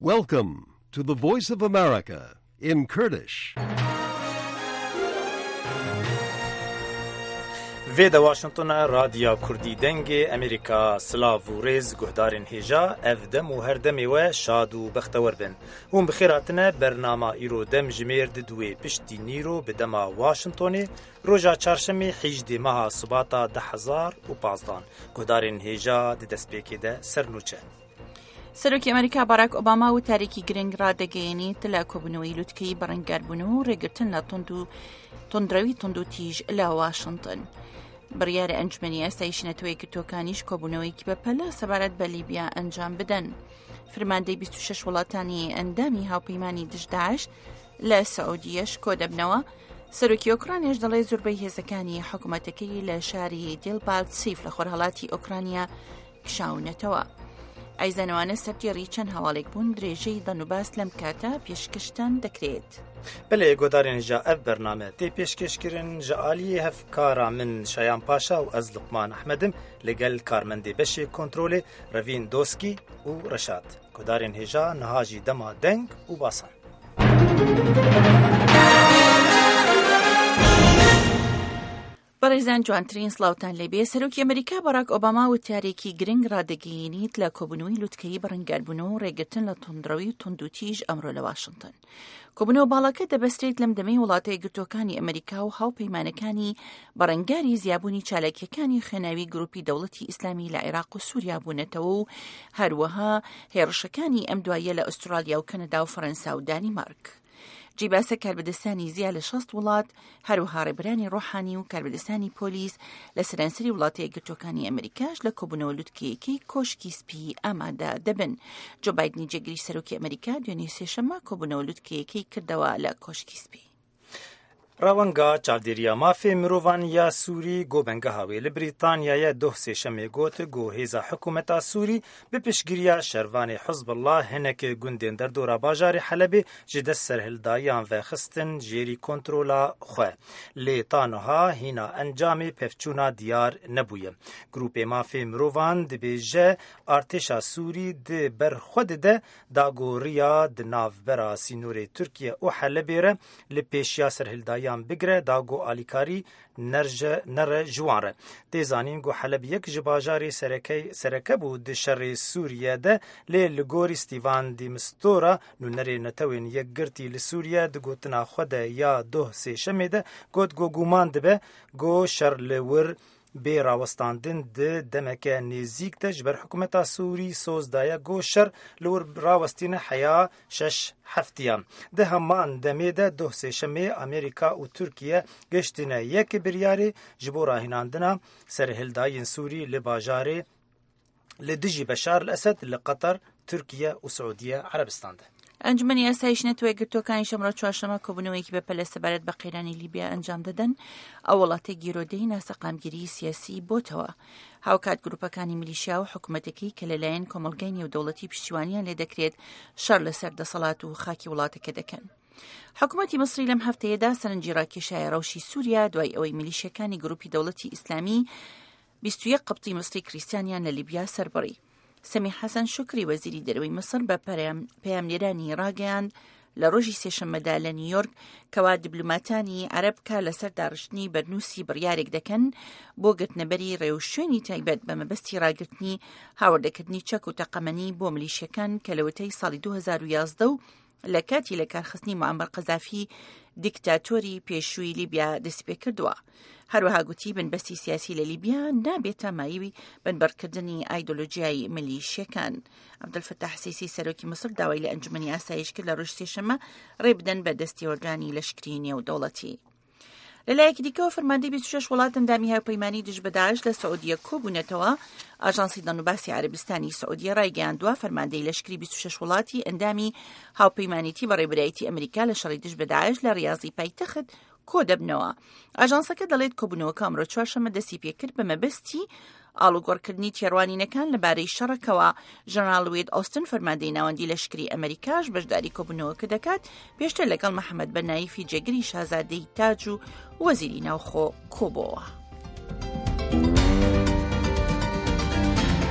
Welcome to the Voice of America in Kurdish. Veda Washington Radya Kurdi Denge Amerika Slav و Rez Guhdarin Heja ev dem û her demê we şad û bextewar bin. Hûn bi xêr hatine bernama îro dem ji mêr di duê piştî nîro bi dema Washingtonê roja çarşemê 18 meha Subata 2015 Guhdarên Hêja di destpêkê de sernûçe. سەرۆکی ئەمریکا باراک ئۆباما و تاریکی گرنگ ڕادەگەیەنێت لە کۆبوونەوەی لوتکەی بەڕێنگاربوون و ڕێگرتن لە تۆندڕەوی تۆند و تیژ لە واشنگتن. بڕیارە ئەنجومەنی ئاسایشی نەتەوەی گرتوەکانیش کۆبوونەوەیکی بەپەلە سەبارەت بە لیبیا ئەنجام بدەن. فرماندەی 26 وڵاتانی ئەندامی هاوپەیمانی دژداعش لە سەعودیەش کۆ دەبنەوە. سەرۆکی ئۆکرانیاش دەڵێ زۆربەی هێزەکانی حکوومەتەکەی لە شاری دیلبالتسیف لە خۆرهەڵاتی ئۆکرانیا کشاونەتەوە. ئایزانەوانە سەرتێڕی چەند هەواڵێک بوون درێژەی دەنوباس لەم کاتە پێشکەشتان دەکرێت. بەڵێ گۆدارên هێژا ev bername tê pêşkêşkirin ji aliyê hevkara min Şayan Paşa û ez Luqman Ehmedim ligel karmendê beşê kontrolê Revîn Doskî û Reşat. Guhdarên hêja niha jî dema deng û basan. بەڕێزان جوانترین سڵاوتان لێبێ سەرۆکی ئەمریکا باراک ئۆباما و تارێکی گرنگ ڕادەگەیەنیت لە کۆبوونەوەی لوتکەی بەڕێنگاربوونەوە و ڕێگرتن لە تۆندڕەوی و تۆند و تیژ ئەمڕۆ لە واشنگتن. کۆبوونەوە باڵەکە دەبەسترێت لەم دەمەی وڵاتە یەکگرتووەکانی ئەمریکا و هاوپەیمانەکانی بەڕێنگاری زیابوونی چالاکیەکانی خوێناوی گروپی دەوڵەتی ئیسلامی لە عێراق و سووریا بوونەتەوە و هەروەها هێرشەکانی ئەم دوایە لە ئوسترالیا و کەنەدا و فەرەنسا و دانیمارک. جیباسە کاربەدەستانی زیاد لە 6 وڵات هەروەها ڕێبەرانی ڕۆحانی و کاربەدەستانی پۆلیس لە سەرانسەری وڵاتە یەکگرتووەکانی ئەمریکاش لە کۆبوونەوە لوتکەیەکی کۆشکی سپی ئامادە دەبن. جۆ بایدنی جێگیری سەرۆکی ئەمریکا دوێنێ سێشەممە کۆبوونەوە لوتکەیەکی کردەوە لە کۆشکی سپی. ڕەوەنگا چاودێریە مافێ مرۆڤان یا سووری گۆبەنگە هاوێ لە بریتانیایە دۆ سێشەمێ گوت گۆ هێزا حکوومەتا سووری بە پشتگیریە شەروانی حزب الله هەنێک گوندێن دەردۆرا باژاری حەلەبێ ji dest serhildariyan vexistin jêrî kontrola xwe lê taniha hîna encamê pevçûna diyar nebûye. Grupê mafê mirovan dibêje artêşa Sûrî di ber xwe dide dagoriya di navbera sînorê Tirkiye û Helebê re li pêşiya serhildariyan bigire dago alîkarî nere jiwan re. Tê zanîn got Heleb yek ji bajarê sereke bû di şerê Sûriye de lê li gorî Stîvan de Mistura nûnerê netewên yekgirtî li Sûriye di gotina xwe de ya doh sêşemê de got got gûman dibe got şer li wir bê rawestandin di demeke nêzik de ji ber hikûmeta Sûrî soz daye got şer li wir rawestîne heya 6 heftiyan. Di heman demê de doh sêşemê Amerîka û Tirkiye geştine yekê biryarê ji bo rahînandina serhildayên Sûrî li bajarê li dijî Beşar el-Esed li Qatar, Tirkiye û Suudiye Erebistan de. ئەنجومەنی ئاسایشی نەتەوەی گرتووەکانی شەمڕۆ چوارشەمە کۆبوونەوەیەکی بەپەلە سەبارەت بە قەیرانی لیبیا ئەنجام دەدەن ئەو وڵاتە گیرۆدەی ناسەقامگیری سیاسی بۆتەوە. هاوکات گروپەکانی میلیشیا و حکوومەتەکەی کە لەلایەن کۆمەڵگەی نێودەوڵەتی پشتیوانیان لێ دەکرێت شەڕ لەسەر دەسەڵات و خاکی وڵاتەکە دەکەن. حکوومەتی مەسری لەم هەفتەیەدا سەرنجی ڕاکێشایە ڕەوشی سووریا دوای ئەوەی میلیشیەکانی گروپی دەوڵەتی ئیسلامی 21 قبتی مەسری کریستیانیان لە لیبیا سەربڕی. سەمی حەسەن شوکری وەزیری دەرەوەی مەسر بە پەیامنێرانی ڕاگەیاند لە ڕۆژی سێشەممەدا لە نیویۆرک کەوا دیبلوماتانی عەرب کا لەسەر داڕشتنی بەرنووسی بڕیارێک دەکەن بۆ گرتنەبەری ڕێوشوێنی تایبەت بە مەبەستی ڕاگرتنی هاوردەکردنی چەک و تەقەمەنی بۆ میلیشیەکان کە لەوەتەی ساڵی 2011 و لە کاتی لە کارخستنی موعەمەر قەزافی دیکتاتۆری پێشووی لیبیا دەست پێ کردووە. هەروەها گوتی بنبەستی سیاسی لە لیبیا نابێتە مایوی بنبەرکردنی ئایدۆلۆژیای میلیشیەکان. عەبدولفەتاح سیسی سەرۆکی مەسر داوای لە ئەنجومەنی ئاسایش کرد لە ڕۆژ سێشەممە ڕێ بدەن بە دەستی ئۆرگانی لەشکری نێودەوڵەتی. لەلایەکی دیکەوە فەرماندەی 26 وڵات ئەندامی هاوپەیمانی دژ بە داعش لە سعودیە کۆبوونەتەوە. ئاژانسی دەنوباسی عەربستانی سعودیە ڕایگەیاندووە فەرماندەی لەشکری 26 وڵاتی ئەندامی هاوپەیمانیتی بە ڕێبەرایەتی ئەمریکا لە شەڕی دژ بە داعش لە ریاضی پایتەخت کۆ دەبنەوە. ئاژانسەکە دەڵێت کۆبوونەوەکە ئەمڕۆ چوارشەممە دەستی پێکرد بە مەبەستی ئاڵوگۆڕکردنی تێڕوانینەکان لەبارەی شەڕەکەوە. ژەنەڕاڵ وێد ئۆستن فەرماندەی ناوەندی لەشکری ئەمریکاش بەشداری کۆبوونەوەکە دەکات پێشتر لەگەڵ محەممەد بەنایفی جێگری شازادەی تاج و وەزیری ناوخۆ کۆبەوە.